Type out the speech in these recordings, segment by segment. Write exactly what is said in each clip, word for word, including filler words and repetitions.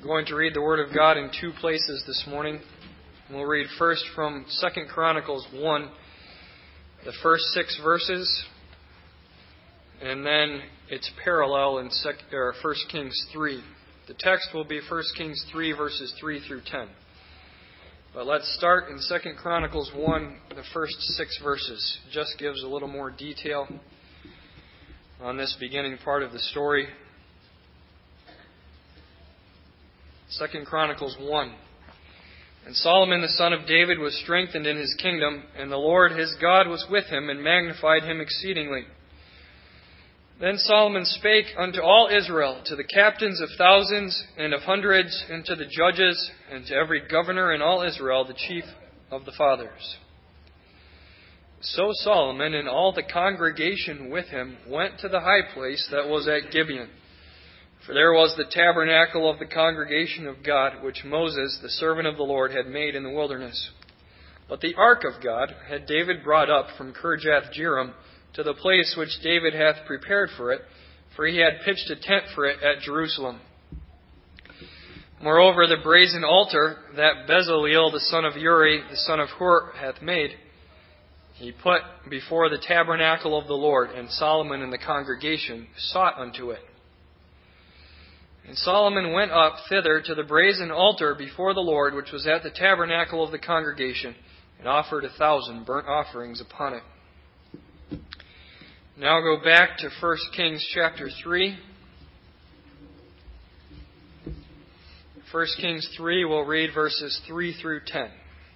I'm going to read the Word of God in two places this morning. We'll read first from Second Chronicles one, the first six verses, and then its parallel in First Kings three. The text will be First Kings three, verses three through ten. But let's start in Second Chronicles one, the first six verses. It just gives a little more detail on this beginning part of the story. Second Chronicles one. And Solomon the son of David was strengthened in his kingdom, and the Lord his God was with him, and magnified him exceedingly. Then Solomon spake unto all Israel, to the captains of thousands and of hundreds, and to the judges, and to every governor in all Israel, the chief of the fathers. So Solomon and all the congregation with him went to the high place that was at Gibeon. For there was the tabernacle of the congregation of God, which Moses, the servant of the Lord, had made in the wilderness. But the ark of God had David brought up from Kirjath-jearim to the place which David hath prepared for it, for he had pitched a tent for it at Jerusalem. Moreover, the brazen altar that Bezaleel the son of Uri, the son of Hur, hath made, he put before the tabernacle of the Lord, and Solomon and the congregation sought unto it. And Solomon went up thither to the brazen altar before the Lord, which was at the tabernacle of the congregation, and offered a thousand burnt offerings upon it. Now go back to First Kings chapter three. First Kings three, we'll read verses three through ten.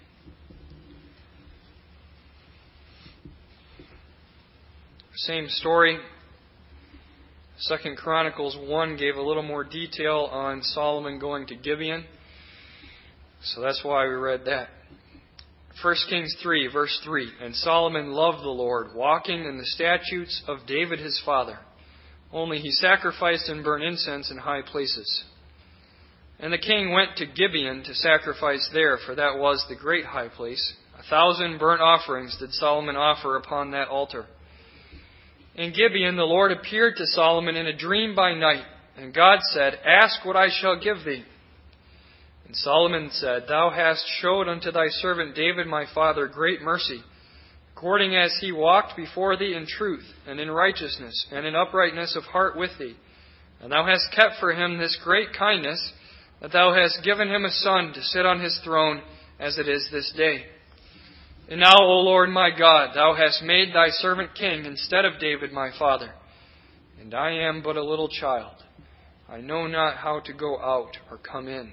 Same story. Second Chronicles one gave a little more detail on Solomon going to Gibeon. So that's why we read that. First Kings three, verse three. And Solomon loved the Lord, walking in the statutes of David his father. Only he sacrificed and burnt incense in high places. And the king went to Gibeon to sacrifice there, for that was the great high place. A thousand burnt offerings did Solomon offer upon that altar. In Gibeon the Lord appeared to Solomon in a dream by night, and God said, Ask what I shall give thee. And Solomon said, Thou hast showed unto thy servant David my father great mercy, according as he walked before thee in truth, and in righteousness, and in uprightness of heart with thee. And thou hast kept for him this great kindness, that thou hast given him a son to sit on his throne, as it is this day. And now, O Lord my God, thou hast made thy servant king instead of David my father. And I am but a little child. I know not how to go out or come in.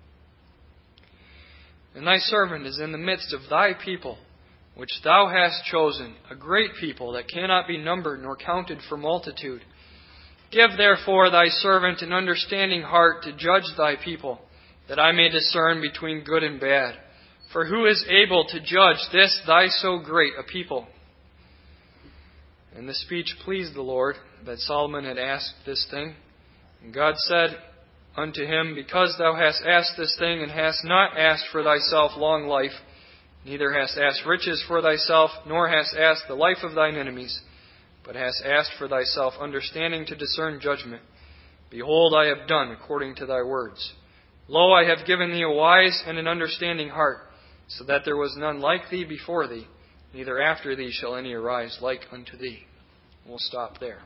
And thy servant is in the midst of thy people, which thou hast chosen, a great people that cannot be numbered nor counted for multitude. Give therefore thy servant an understanding heart to judge thy people, that I may discern between good and bad. For who is able to judge this thy so great a people? And the speech pleased the Lord, that Solomon had asked this thing. And God said unto him, Because thou hast asked this thing, and hast not asked for thyself long life, neither hast asked riches for thyself, nor hast asked the life of thine enemies, but hast asked for thyself understanding to discern judgment. Behold, I have done according to thy words. Lo, I have given thee a wise and an understanding heart, so that there was none like thee before thee, neither after thee shall any arise like unto thee. We'll stop there.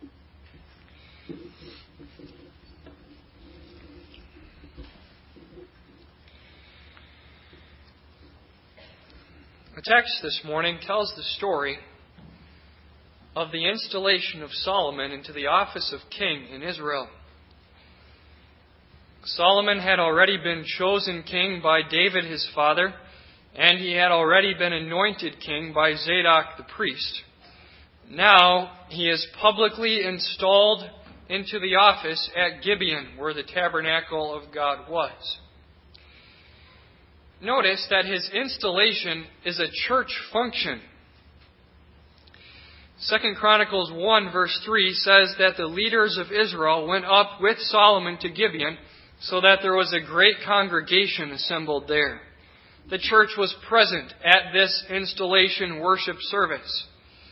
The text this morning tells the story of the installation of Solomon into the office of king in Israel. Solomon had already been chosen king by David his father, and he had already been anointed king by Zadok the priest. Now he is publicly installed into the office at Gibeon, where the tabernacle of God was. Notice that his installation is a church function. Second Chronicles one verse three says that the leaders of Israel went up with Solomon to Gibeon, so that there was a great congregation assembled there. The church was present at this installation worship service.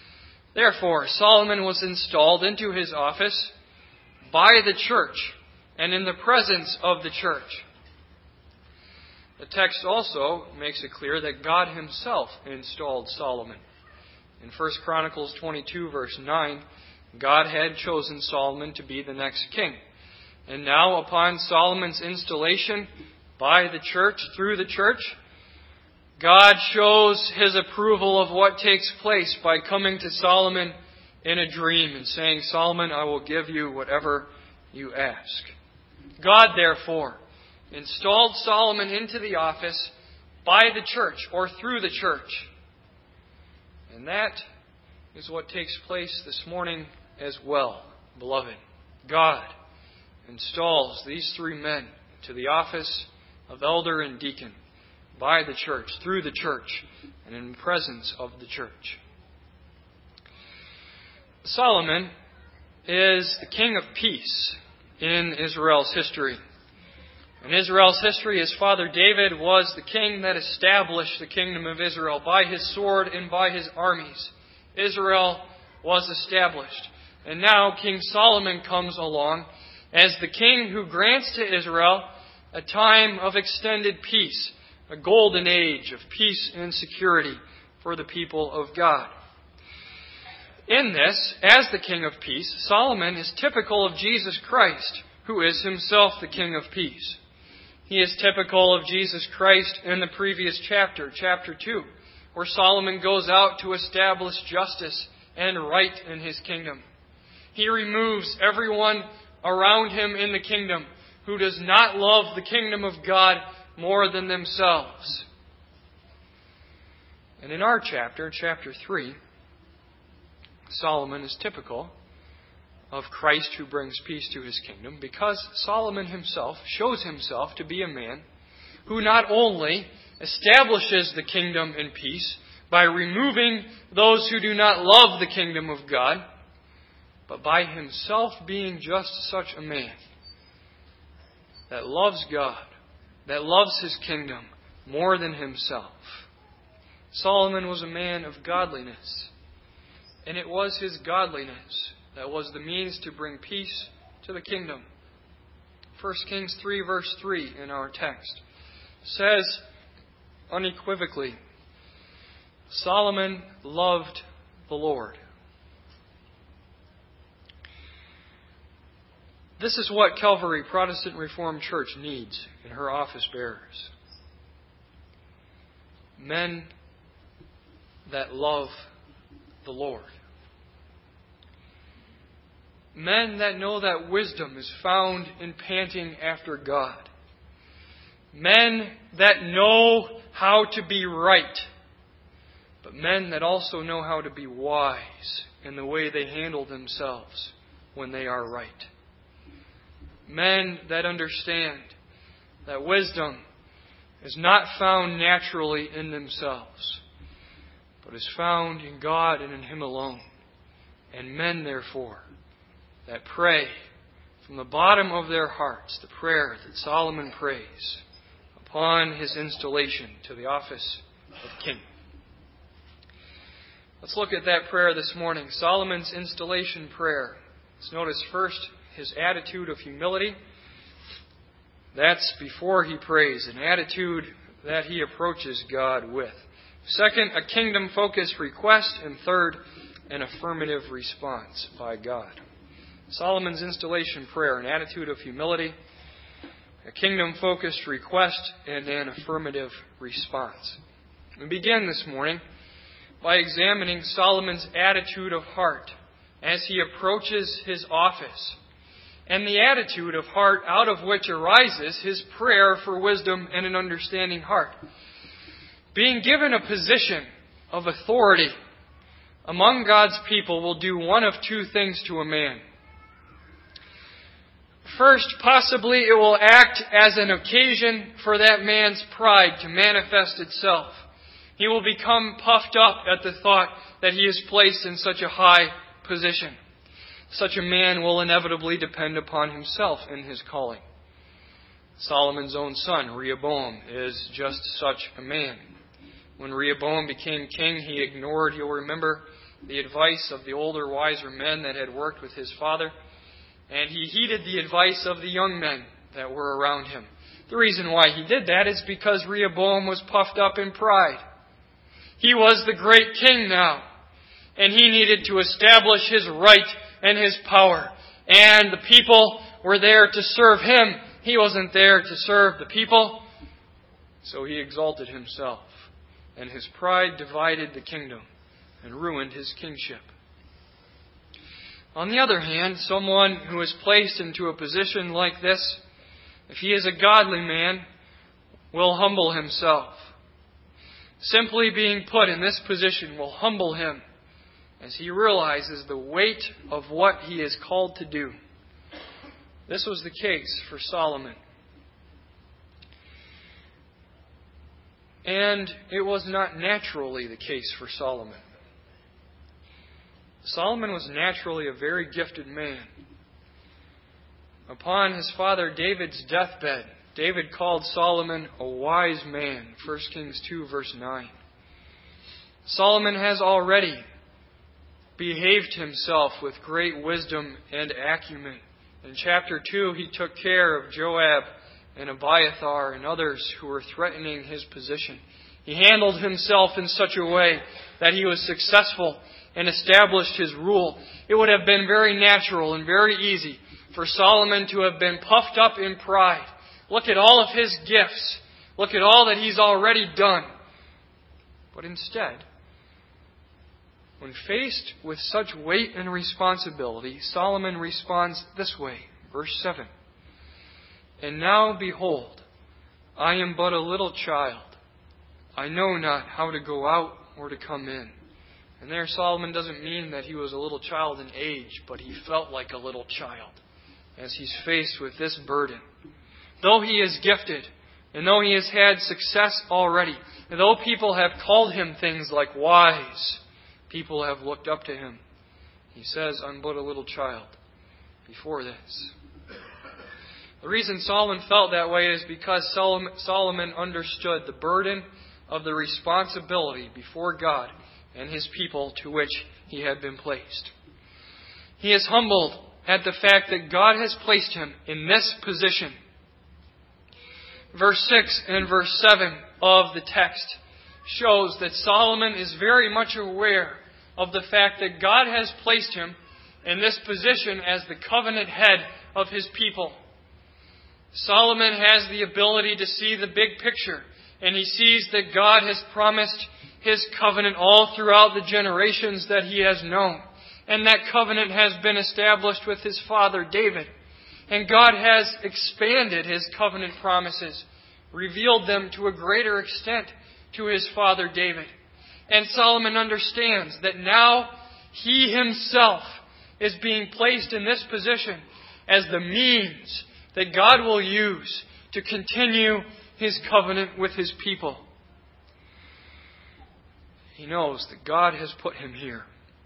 Therefore, Solomon was installed into his office by the church, and in the presence of the church. The text also makes it clear that God Himself installed Solomon. In First Chronicles twenty-two, verse nine, God had chosen Solomon to be the next king. And now, upon Solomon's installation by the church, through the church, God shows His approval of what takes place by coming to Solomon in a dream and saying, Solomon, I will give you whatever you ask. God, therefore, installed Solomon into the office by the church or through the church. And that is what takes place this morning as well, beloved. God installs these three men to the office of elder and deacon by the church, through the church, and in the presence of the church. Solomon is the king of peace in Israel's history. In Israel's history, his father David was the king that established the kingdom of Israel by his sword and by his armies. Israel was established. And now King Solomon comes along as the king who grants to Israel a time of extended peace, a golden age of peace and security for the people of God. In this, as the King of Peace, Solomon is typical of Jesus Christ, who is Himself the King of Peace. He is typical of Jesus Christ in the previous chapter, chapter two, where Solomon goes out to establish justice and right in his kingdom. He removes everyone around him in the kingdom who does not love the kingdom of God more than themselves. And in our chapter, chapter three, Solomon is typical of Christ who brings peace to His kingdom, because Solomon himself shows himself to be a man who not only establishes the kingdom in peace by removing those who do not love the kingdom of God, but by himself being just such a man that loves God, that loves His kingdom more than himself. Solomon was a man of godliness, and it was his godliness that was the means to bring peace to the kingdom. First Kings three, verse three in our text says unequivocally, Solomon loved the Lord. This is what Calvary Protestant Reformed Church needs in her office bearers. Men that love the Lord. Men that know that wisdom is found in panting after God. Men that know how to be right, but men that also know how to be wise in the way they handle themselves when they are right. Men that understand that wisdom is not found naturally in themselves, but is found in God and in Him alone. And men, therefore, that pray from the bottom of their hearts the prayer that Solomon prays upon his installation to the office of king. Let's look at that prayer this morning. Solomon's installation prayer. Let's notice first his attitude of humility. That's before he prays, an attitude that he approaches God with. Second, a kingdom-focused request. And third, an affirmative response by God. Solomon's installation prayer, an attitude of humility, a kingdom-focused request, and an affirmative response. We begin this morning by examining Solomon's attitude of heart as he approaches his office, and the attitude of heart out of which arises his prayer for wisdom and an understanding heart. Being given a position of authority among God's people will do one of two things to a man. First, possibly it will act as an occasion for that man's pride to manifest itself. He will become puffed up at the thought that he is placed in such a high position. Such a man will inevitably depend upon himself in his calling. Solomon's own son, Rehoboam, is just such a man. When Rehoboam became king, he ignored, you'll remember, the advice of the older, wiser men that had worked with his father. And he heeded the advice of the young men that were around him. The reason why he did that is because Rehoboam was puffed up in pride. He was the great king now, and he needed to establish his right and his power. And the people were there to serve him. He wasn't there to serve the people. So he exalted himself, and his pride divided the kingdom and ruined his kingship. On the other hand, someone who is placed into a position like this, if he is a godly man, will humble himself. Simply being put in this position will humble him as he realizes the weight of what he is called to do. This was the case for Solomon. And it was not naturally the case for Solomon. Solomon was naturally a very gifted man. Upon his father David's deathbed, David called Solomon a wise man. First Kings two, verse nine. Solomon has already behaved himself with great wisdom and acumen. In chapter two, he took care of Joab and Abiathar and others who were threatening his position. He handled himself in such a way that he was successful and established his rule. It would have been very natural and very easy for Solomon to have been puffed up in pride. Look at all of his gifts. Look at all that he's already done. But instead, when faced with such weight and responsibility, Solomon responds this way. Verse seven. And now, behold, I am but a little child. I know not how to go out or to come in. And there Solomon doesn't mean that he was a little child in age, but he felt like a little child as he's faced with this burden. Though he is gifted, and though he has had success already, and though people have called him things like wise, people have looked up to him. He says, I'm but a little child before this. The reason Solomon felt that way is because Solomon understood the burden of the responsibility before God and His people to which he had been placed. He is humbled at the fact that God has placed him in this position. Verse six and verse seven of the text shows that Solomon is very much aware of the fact that God has placed him in this position as the covenant head of His people. Solomon has the ability to see the big picture, and he sees that God has promised His covenant all throughout the generations that he has known. And that covenant has been established with his father David. And God has expanded His covenant promises, revealed them to a greater extent to his father David. And Solomon understands that now he himself is being placed in this position as the means that God will use to continue His covenant with His people. He knows that God has put him here.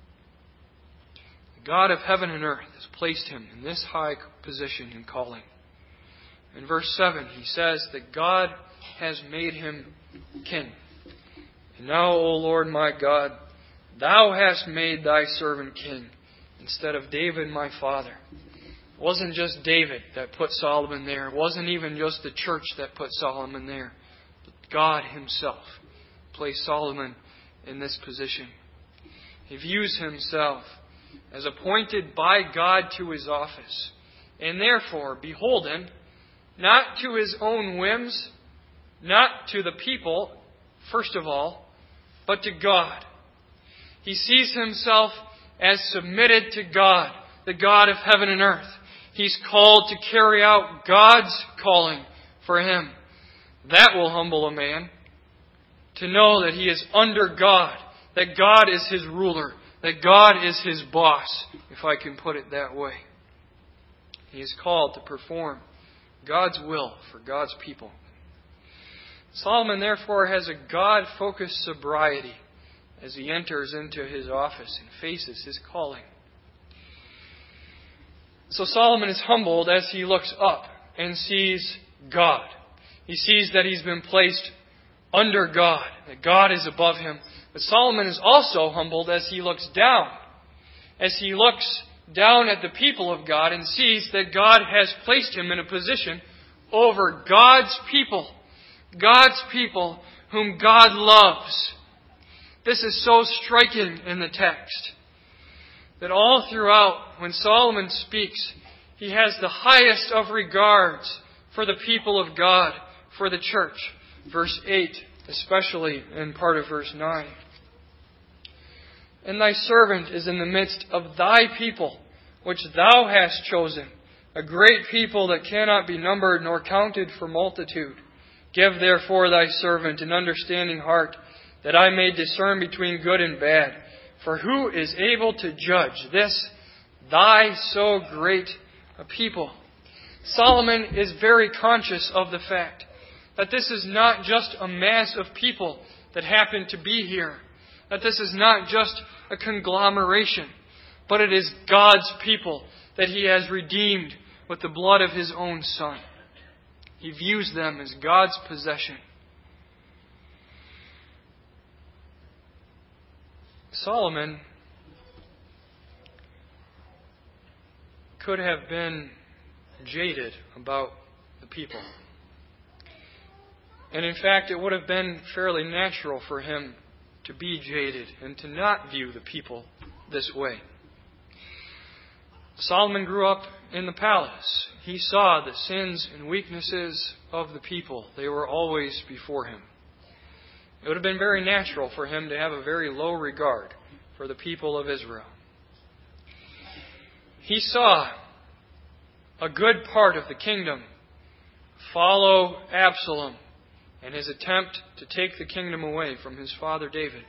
The God of heaven and earth has placed him in this high position and calling. In verse seven, he says that God has made him king. And now, O Lord my God, Thou hast made Thy servant king instead of David my father. It wasn't just David that put Solomon there. It wasn't even just the church that put Solomon there. But God Himself placed Solomon in this position. He views himself as appointed by God to his office, and therefore beholden not to his own whims, not to the people, first of all, but to God. He sees himself as submitted to God, the God of heaven and earth. He's called to carry out God's calling for him. That will humble a man, to know that he is under God, that God is his ruler, that God is his boss, if I can put it that way. He is called to perform God's will for God's people. Solomon, therefore, has a God-focused sobriety as he enters into his office and faces his calling. So Solomon is humbled as he looks up and sees God. He sees that he's been placed under God, that God is above him. But Solomon is also humbled as he looks down, as he looks down at the people of God and sees that God has placed him in a position over God's people. God's people whom God loves. This is so striking in the text that all throughout, when Solomon speaks, he has the highest of regards for the people of God, for the church. Verse eight, especially, and part of verse nine. And thy servant is in the midst of thy people, which thou hast chosen, a great people that cannot be numbered nor counted for multitude. Give therefore thy servant an understanding heart, that I may discern between good and bad. For who is able to judge this, thy so great a people? Solomon is very conscious of the fact that this is not just a mass of people that happen to be here, that this is not just a conglomeration, but it is God's people that He has redeemed with the blood of His own Son. He views them as God's possession. Solomon could have been jaded about the people. And in fact, it would have been fairly natural for him to be jaded and to not view the people this way. Solomon grew up in the palace. He saw the sins and weaknesses of the people. They were always before him. It would have been very natural for him to have a very low regard for the people of Israel. He saw a good part of the kingdom follow Absalom and his attempt to take the kingdom away from his father David.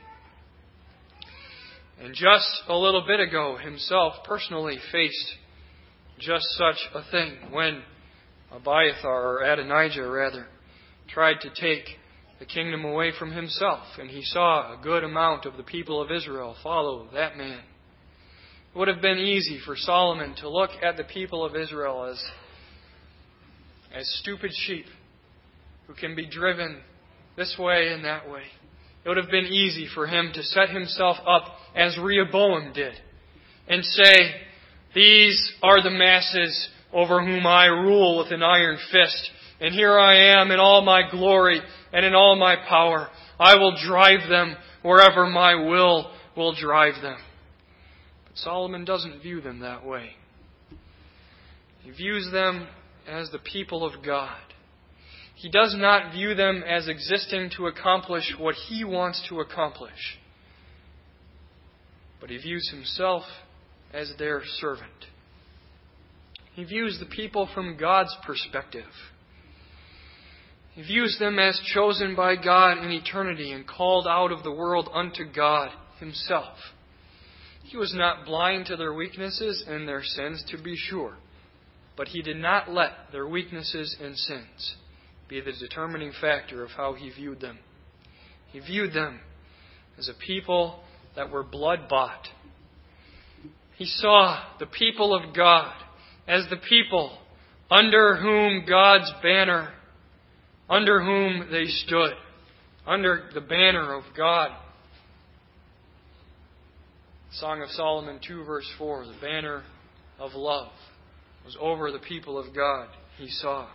And just a little bit ago, himself personally faced just such a thing when Abiathar, or Adonijah rather, tried to take the kingdom away from himself. And he saw a good amount of the people of Israel follow that man. It would have been easy for Solomon to look at the people of Israel as, as stupid sheep who can be driven this way and that way. It would have been easy for him to set himself up as Rehoboam did and say, these are the masses over whom I rule with an iron fist. And here I am in all my glory and in all my power. I will drive them wherever my will will drive them. But Solomon doesn't view them that way. He views them as the people of God. He does not view them as existing to accomplish what he wants to accomplish. But he views himself as their servant. He views the people from God's perspective. He views them as chosen by God in eternity and called out of the world unto God Himself. He was not blind to their weaknesses and their sins, to be sure. But He did not let their weaknesses and sins be the determining factor of how He viewed them. He viewed them as a people that were blood-bought. He saw the people of God as the people under whom God's banner, under whom they stood, under the banner of God. Song of Solomon two verse four, the banner of love was over the people of God he saw.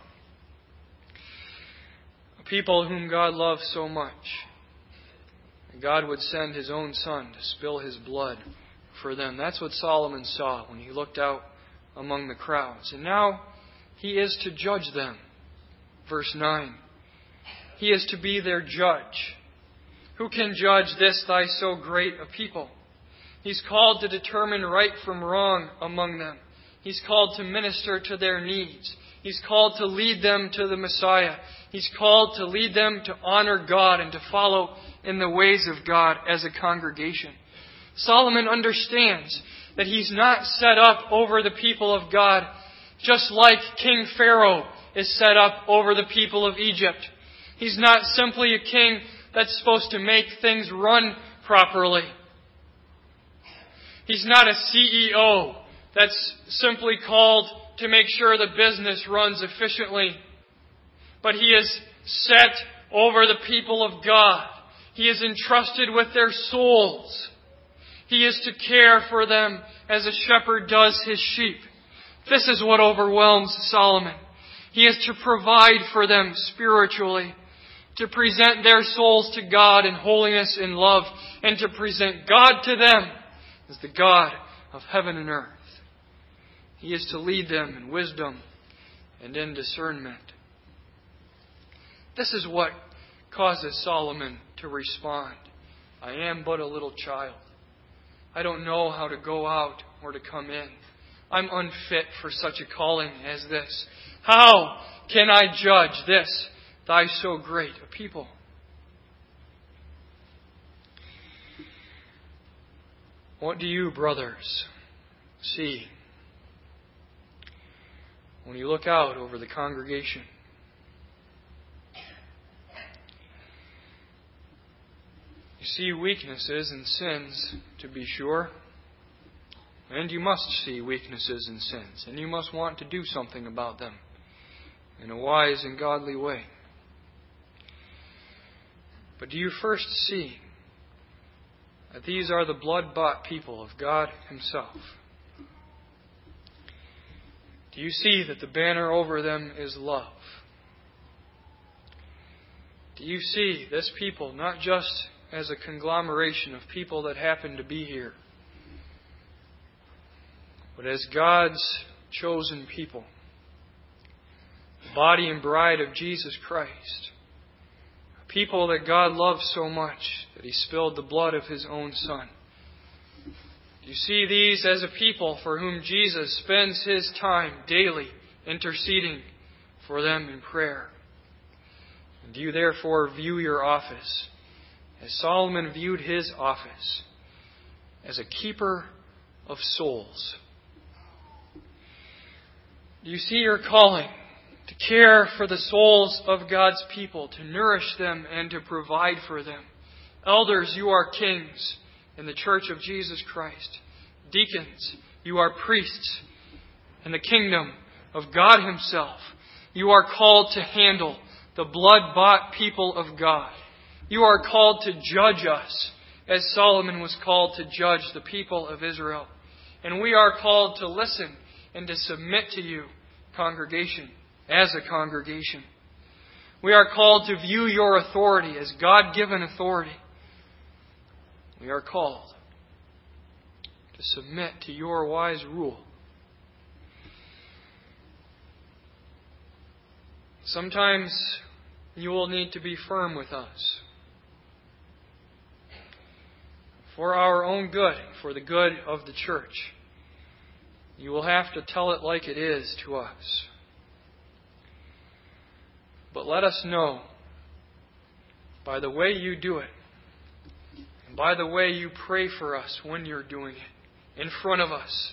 A people whom God loved so much, that God would send His own Son to spill His blood for them. That's what Solomon saw when he looked out among the crowds. And now he is to judge them. Verse nine. He is to be their judge. Who can judge this thy so great a people? He's called to determine right from wrong among them. He's called to minister to their needs. He's called to lead them to the Messiah. He's called to lead them to honor God and to follow in the ways of God as a congregation. Solomon understands that he's not set up over the people of God just like King Pharaoh is set up over the people of Egypt. He's not simply a king that's supposed to make things run properly. He's not a C E O that's simply called to make sure the business runs efficiently. But he is set over the people of God. He is entrusted with their souls. He is to care for them as a shepherd does his sheep. This is what overwhelms Solomon. He is to provide for them spiritually, to present their souls to God in holiness and love, and to present God to them as the God of heaven and earth. He is to lead them in wisdom and in discernment. This is what causes Solomon to respond. I am but a little child. I don't know how to go out or to come in. I'm unfit for such a calling as this. How can I judge this, thy so great a people? What do you, brothers, see when you look out over the congregation? You see weaknesses and sins, to be sure. And you must see weaknesses and sins. And you must want to do something about them in a wise and godly way. But do you first see that these are the blood-bought people of God Himself? Do you see that the banner over them is love? Do you see this people not just as a conglomeration of people that happen to be here, but as God's chosen people, the body and bride of Jesus Christ, a people that God loves so much that He spilled the blood of His own Son? Do you see these as a people for whom Jesus spends His time daily interceding for them in prayer? And do you therefore view your office as Solomon viewed his office, as a keeper of souls? Do you see your calling to care for the souls of God's people, to nourish them and to provide for them? Elders, you are kings in the church of Jesus Christ. Deacons, you are priests in the kingdom of God Himself. You are called to handle the blood-bought people of God. You are called to judge us, as Solomon was called to judge the people of Israel. And we are called to listen and to submit to you, congregation, as a congregation. We are called to view your authority as God-given authority. We are called to submit to your wise rule. Sometimes you will need to be firm with us. For our own good, for the good of the church. You will have to tell it like it is to us. But let us know, by the way you do it, and by the way you pray for us when you're doing it, in front of us,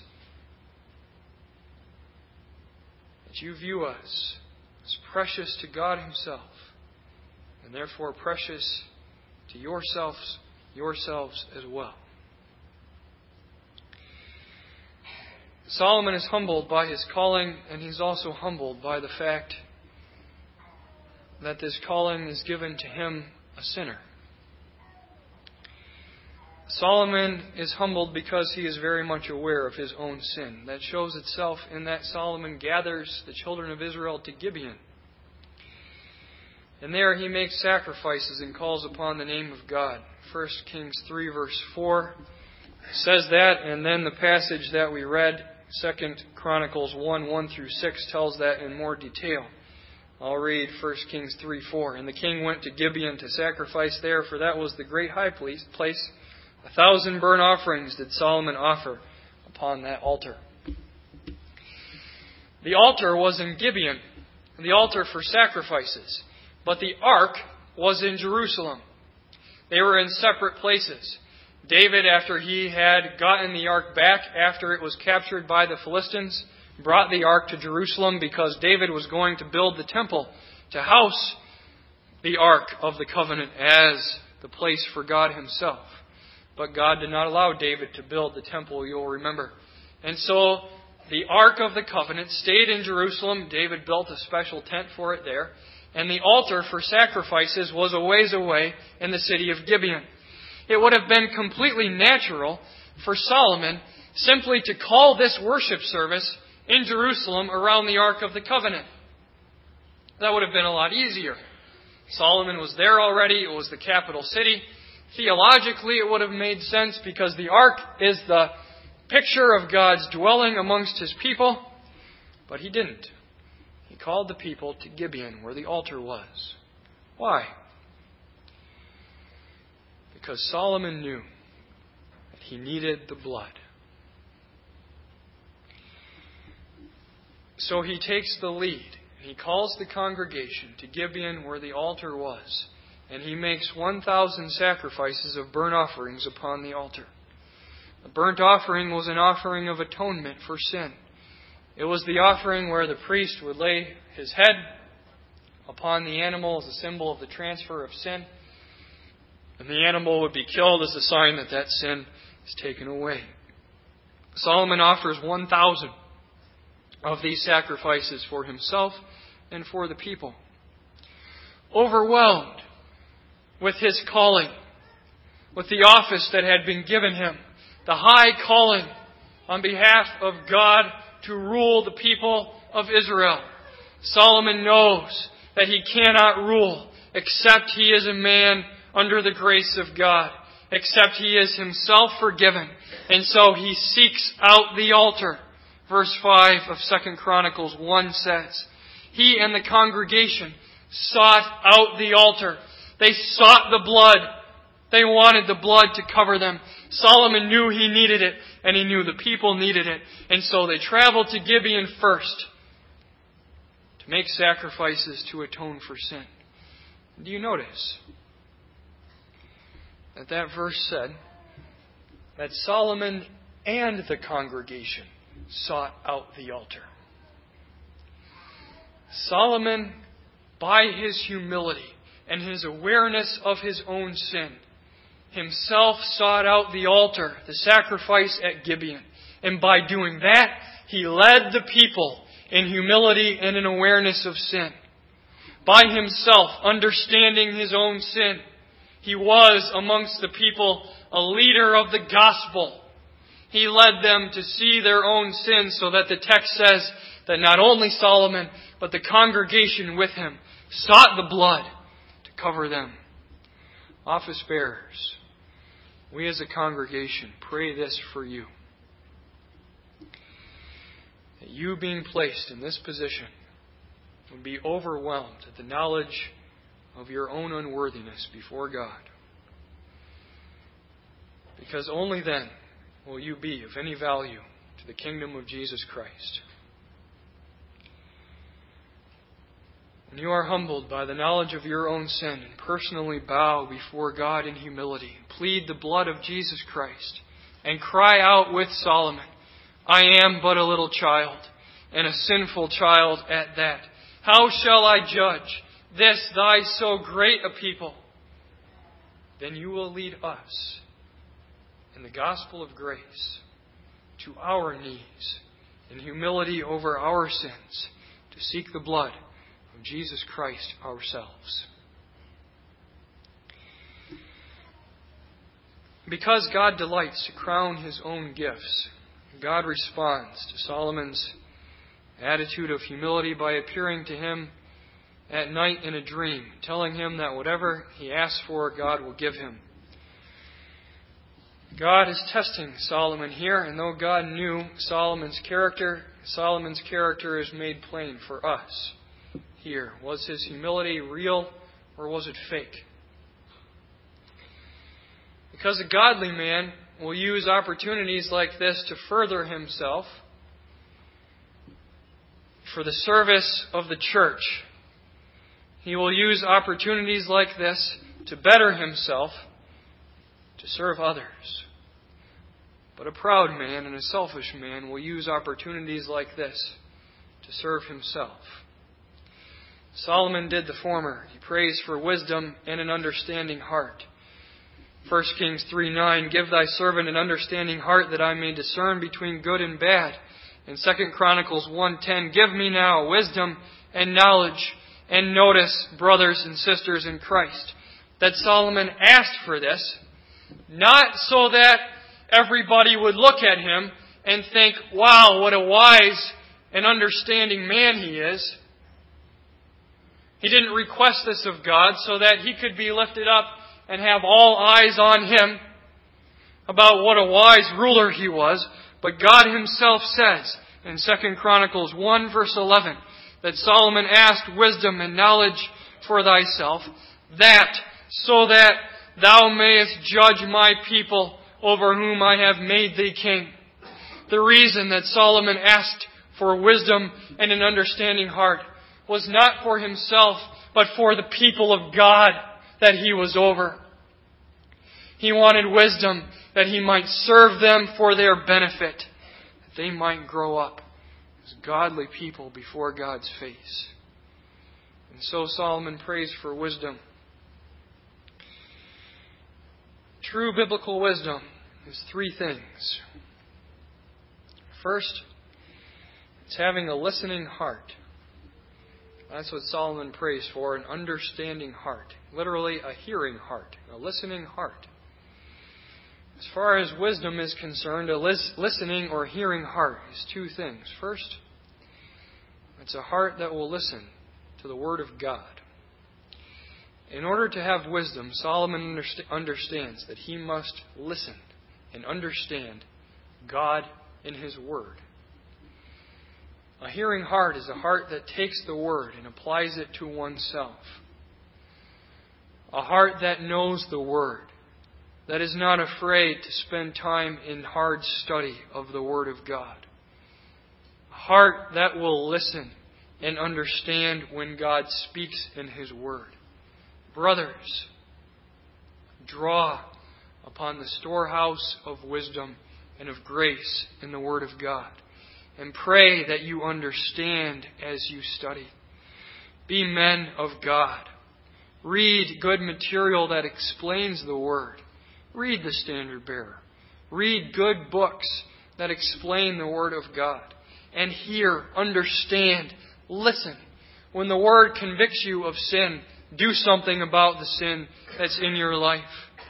that you view us as precious to God Himself, and therefore precious to yourselves yourselves as well. Solomon is humbled by his calling, and he's also humbled by the fact that this calling is given to him, a sinner. Solomon is humbled because he is very much aware of his own sin. That shows itself in that Solomon gathers the children of Israel to Gibeon. And there he makes sacrifices and calls upon the name of God. First Kings three verse four says that, and then the passage that we read, Second Chronicles one, one through six, tells that in more detail. I'll read First Kings three, four. And the king went to Gibeon to sacrifice there, for that was the great high place. A thousand burnt offerings did Solomon offer upon that altar. The altar was in Gibeon, the altar for sacrifices. But the ark was in Jerusalem. They were in separate places. David, after he had gotten the ark back after it was captured by the Philistines, brought the ark to Jerusalem because David was going to build the temple to house the ark of the covenant as the place for God Himself. But God did not allow David to build the temple, you'll remember. And so the ark of the covenant stayed in Jerusalem. David built a special tent for it there. And the altar for sacrifices was a ways away in the city of Gibeon. It would have been completely natural for Solomon simply to call this worship service in Jerusalem around the Ark of the Covenant. That would have been a lot easier. Solomon was there already. It was the capital city. Theologically, it would have made sense because the Ark is the picture of God's dwelling amongst His people. But he didn't. He called the people to Gibeon, where the altar was. Why? Because Solomon knew that he needed the blood. So he takes the lead. He calls the congregation to Gibeon, where the altar was. And he makes one thousand sacrifices of burnt offerings upon the altar. The burnt offering was an offering of atonement for sin. It was the offering where the priest would lay his head upon the animal as a symbol of the transfer of sin. And the animal would be killed as a sign that that sin is taken away. Solomon offers one thousand of these sacrifices for himself and for the people. Overwhelmed with his calling, with the office that had been given him, the high calling on behalf of God to rule the people of Israel, Solomon knows that he cannot rule except he is a man under the grace of God, except he is himself forgiven. And so he seeks out the altar. Verse five of Second Chronicles one says, he and the congregation sought out the altar. They sought the blood. They wanted the blood to cover them. Solomon knew he needed it, and he knew the people needed it. And so they traveled to Gibeon first to make sacrifices to atone for sin. Do you notice that that verse said that Solomon and the congregation sought out the altar? Solomon, by his humility and his awareness of his own sin, himself sought out the altar, the sacrifice at Gibeon. And by doing that, he led the people in humility and in awareness of sin. By himself understanding his own sin, he was amongst the people a leader of the gospel. He led them to see their own sins, so that the text says that not only Solomon, but the congregation with him sought the blood to cover them. Office bearers, we as a congregation pray this for you. That you being placed in this position would be overwhelmed at the knowledge of your own unworthiness before God. Because only then will you be of any value to the kingdom of Jesus Christ. When you are humbled by the knowledge of your own sin and personally bow before God in humility, plead the blood of Jesus Christ, and cry out with Solomon, I am but a little child, and a sinful child at that. How shall I judge this thy so great a people? Then you will lead us in the gospel of grace to our knees in humility over our sins to seek the blood of Jesus Christ ourselves. Because God delights to crown His own gifts, God responds to Solomon's attitude of humility by appearing to him at night in a dream, telling him that whatever he asks for, God will give him. God is testing Solomon here, and though God knew Solomon's character, Solomon's character is made plain for us here. Was his humility real, or was it fake? Because a godly man will use opportunities like this to further himself for the service of the church. He will use opportunities like this to better himself, to serve others. But a proud man and a selfish man will use opportunities like this to serve himself. Solomon did the former. He prays for wisdom and an understanding heart. First Kings three nine, give thy servant an understanding heart that I may discern between good and bad. And Second Chronicles one ten, give me now wisdom and knowledge. And notice, brothers and sisters in Christ, that Solomon asked for this, not so that everybody would look at him and think, wow, what a wise and understanding man he is. He didn't request this of God so that he could be lifted up and have all eyes on him about what a wise ruler he was. But God himself says in Second Chronicles one verse eleven that Solomon asked wisdom and knowledge for thyself, that so that thou mayest judge my people over whom I have made thee king. The reason that Solomon asked for wisdom and an understanding heart was not for himself, but for the people of God that he was over. He wanted wisdom that he might serve them for their benefit, that they might grow up as godly people before God's face. And so Solomon prays for wisdom. True biblical wisdom is three things. First, it's having a listening heart. That's what Solomon prays for, an understanding heart. Literally, a hearing heart, a listening heart. As far as wisdom is concerned, a lis- listening or hearing heart is two things. First, it's a heart that will listen to the Word of God. In order to have wisdom, Solomon underst- understands that he must listen and understand God in His Word. A hearing heart is a heart that takes the Word and applies it to oneself. A heart that knows the Word, that is not afraid to spend time in hard study of the Word of God. A heart that will listen and understand when God speaks in His Word. Brothers, draw upon the storehouse of wisdom and of grace in the Word of God, and pray that you understand as you study. Be men of God. Read good material that explains the Word. Read the Standard Bearer. Read good books that explain the Word of God. And hear, understand, listen. When the Word convicts you of sin, do something about the sin that's in your life.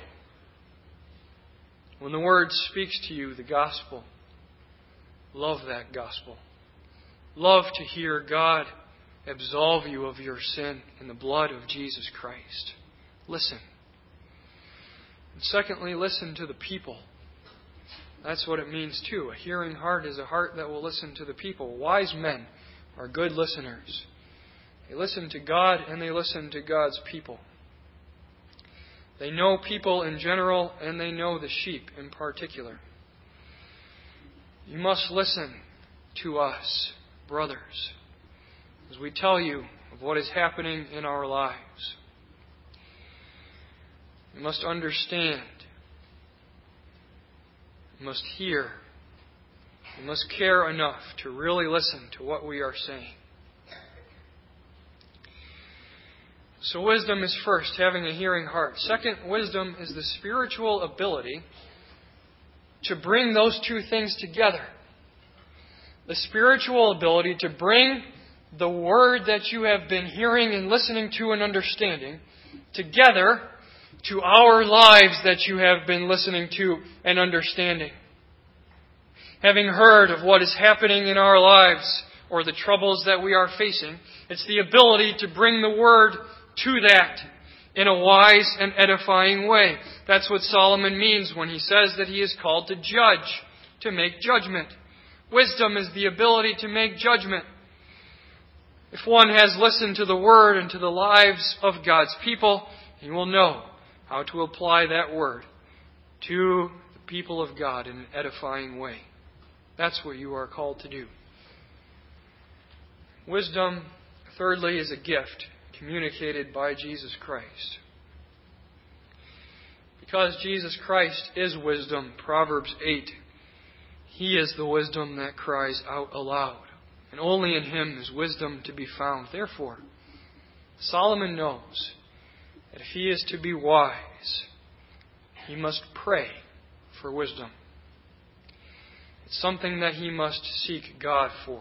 When the Word speaks to you, the gospel, love that gospel. Love to hear God absolve you of your sin in the blood of Jesus Christ. Listen. And secondly, listen to the people. That's what it means too. A hearing heart is a heart that will listen to the people. Wise men are good listeners. They listen to God and they listen to God's people. They know people in general and they know the sheep in particular. You must listen to us, brothers, as we tell you of what is happening in our lives. You must understand. You must hear. You must care enough to really listen to what we are saying. So wisdom is first, having a hearing heart. Second, wisdom is the spiritual ability to bring those two things together. The spiritual ability to bring the Word that you have been hearing and listening to and understanding together to our lives that you have been listening to and understanding. Having heard of what is happening in our lives or the troubles that we are facing, it's the ability to bring the Word to that in a wise and edifying way. That's what Solomon means when he says that he is called to judge, to make judgment. Wisdom is the ability to make judgment. If one has listened to the Word and to the lives of God's people, he will know how to apply that Word to the people of God in an edifying way. That's what you are called to do. Wisdom, thirdly, is a gift communicated by Jesus Christ. Because Jesus Christ is wisdom, Proverbs eight, He is the wisdom that cries out aloud. And only in Him is wisdom to be found. Therefore, Solomon knows that if he is to be wise, he must pray for wisdom. It's something that he must seek God for.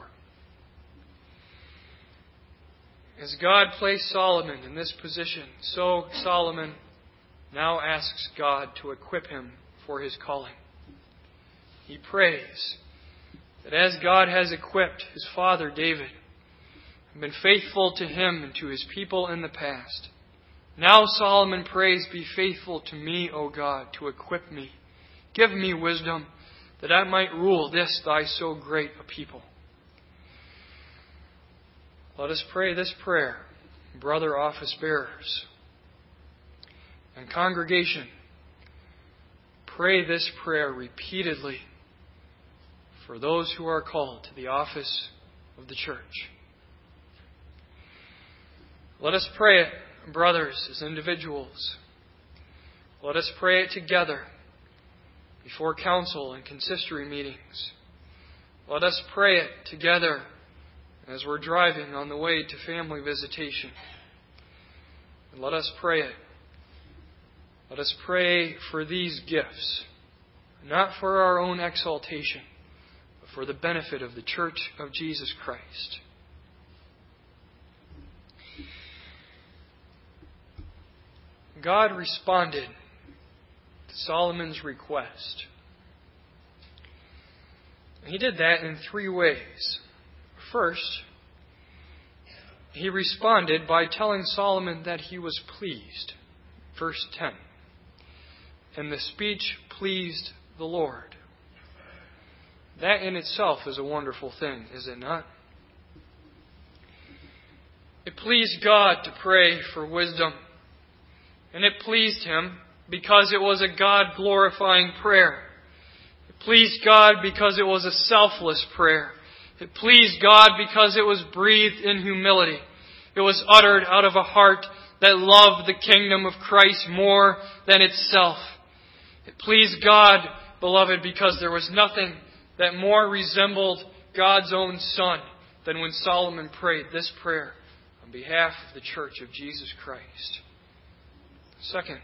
As God placed Solomon in this position, so Solomon now asks God to equip him for his calling. he prays that as God has equipped his father David and been faithful to him and to his people in the past, now Solomon prays, "Be faithful to me, O God, to equip me. Give me wisdom, that I might rule this thy so great a people." Let us pray this prayer, brother office bearers. And congregation, pray this prayer repeatedly for those who are called to the office of the church. Let us pray it, brothers, as individuals. Let us pray it together before council and consistory meetings. Let us pray it together as we're driving on the way to family visitation. And let us pray it. Let us pray for these gifts, not for our own exaltation, but for the benefit of the Church of Jesus Christ. God responded to Solomon's request. He did that in three ways. First, he responded by telling Solomon that he was pleased. Verse ten. And the speech pleased the Lord. That in itself is a wonderful thing, is it not? It pleased God to pray for wisdom. And it pleased Him because it was a God-glorifying prayer. It pleased God because it was a selfless prayer. It pleased God because it was breathed in humility. It was uttered out of a heart that loved the kingdom of Christ more than itself. It pleased God, beloved, because there was nothing that more resembled God's own Son than when Solomon prayed this prayer on behalf of the Church of Jesus Christ. Second,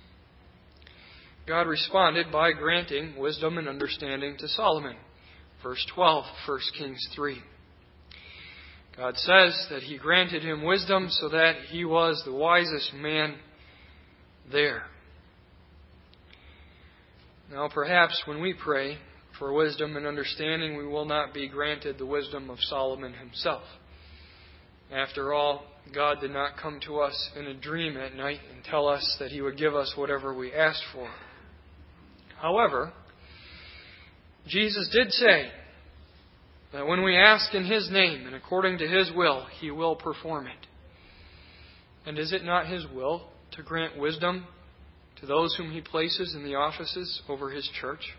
God responded by granting wisdom and understanding to Solomon. Verse twelve, First Kings three. God says that He granted him wisdom so that he was the wisest man there. Now perhaps when we pray for wisdom and understanding, we will not be granted the wisdom of Solomon himself. After all, God did not come to us in a dream at night and tell us that He would give us whatever we asked for. However, Jesus did say that when we ask in His name and according to His will, He will perform it. And is it not His will to grant wisdom to those whom He places in the offices over His church?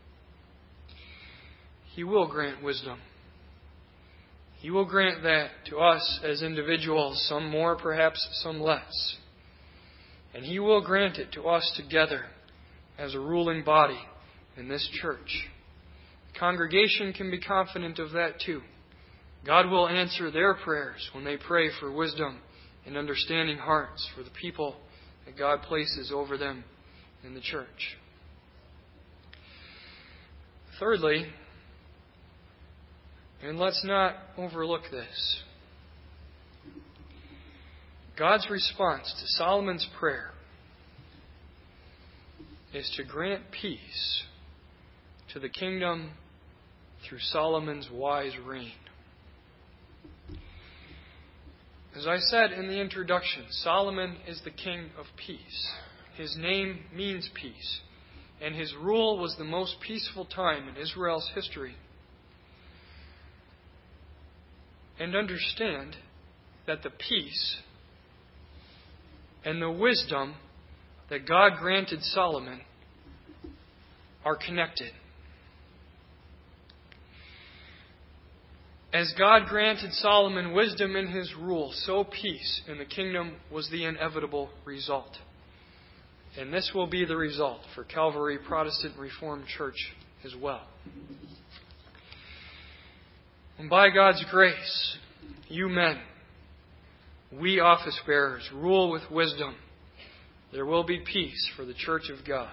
He will grant wisdom. He will grant that to us as individuals, some more, perhaps some less. And He will grant it to us together as a ruling body in this church. The congregation can be confident of that too. God will answer their prayers when they pray for wisdom and understanding hearts for the people that God places over them in the church. Thirdly, and let's not overlook this, God's response to Solomon's prayer is to grant peace to the kingdom through Solomon's wise reign. As I said in the introduction, Solomon is the king of peace. His name means peace, and his rule was the most peaceful time in Israel's history. And understand that the peace and the wisdom that God granted Solomon are connected. As God granted Solomon wisdom in his rule, so peace in the kingdom was the inevitable result. And this will be the result for Calvary Protestant Reformed Church as well. And by God's grace, you men, we office bearers, rule with wisdom. There will be peace for the church of God.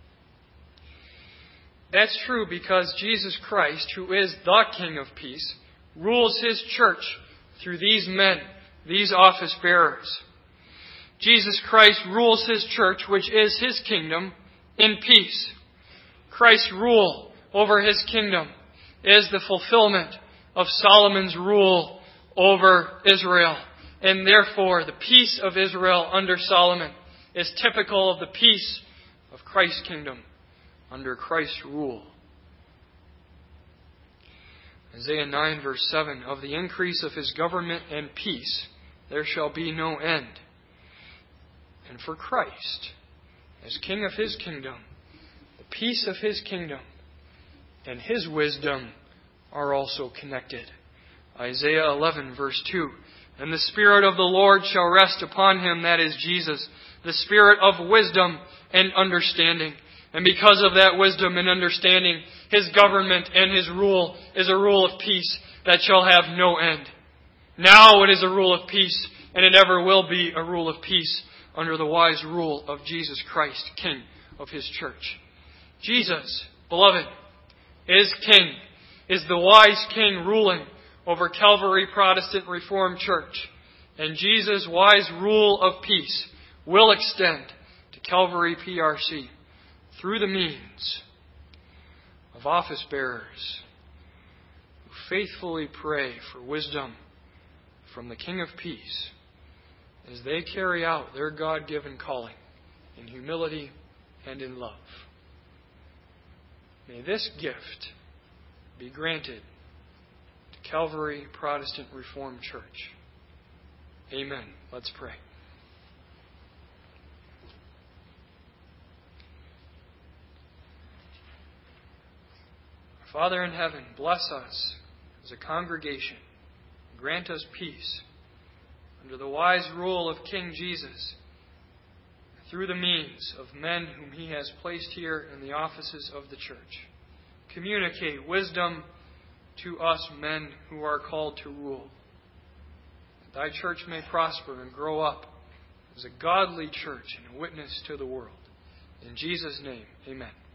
That's true because Jesus Christ, who is the King of peace, rules His church through these men, these office bearers. Jesus Christ rules His church, which is His kingdom, in peace. Christ's rule over His kingdom is the fulfillment of Solomon's rule over Israel. And therefore, the peace of Israel under Solomon is typical of the peace of Christ's kingdom under Christ's rule. Isaiah nine verse seven, of the increase of His government and peace there shall be no end. And for Christ, as King of His kingdom, the peace of His kingdom and His wisdom are also connected. Isaiah eleven verse two, and the Spirit of the Lord shall rest upon Him, that is Jesus, the Spirit of wisdom and understanding. And because of that wisdom and understanding, His government and His rule is a rule of peace that shall have no end. Now it is a rule of peace, and it ever will be a rule of peace under the wise rule of Jesus Christ, King of His church. Jesus, beloved, is King, is the wise King ruling over Calvary Protestant Reformed Church. And Jesus' wise rule of peace will extend to Calvary P R C through the means of office bearers who faithfully pray for wisdom from the King of Peace as they carry out their God-given calling in humility and in love. May this gift be granted to Calvary Protestant Reformed Church. Amen. Let's pray. Father in heaven, bless us as a congregation. Grant us peace under the wise rule of King Jesus, through the means of men whom He has placed here in the offices of the church. Communicate wisdom to us men who are called to rule, that Thy church may prosper and grow up as a godly church and a witness to the world. In Jesus' name, amen.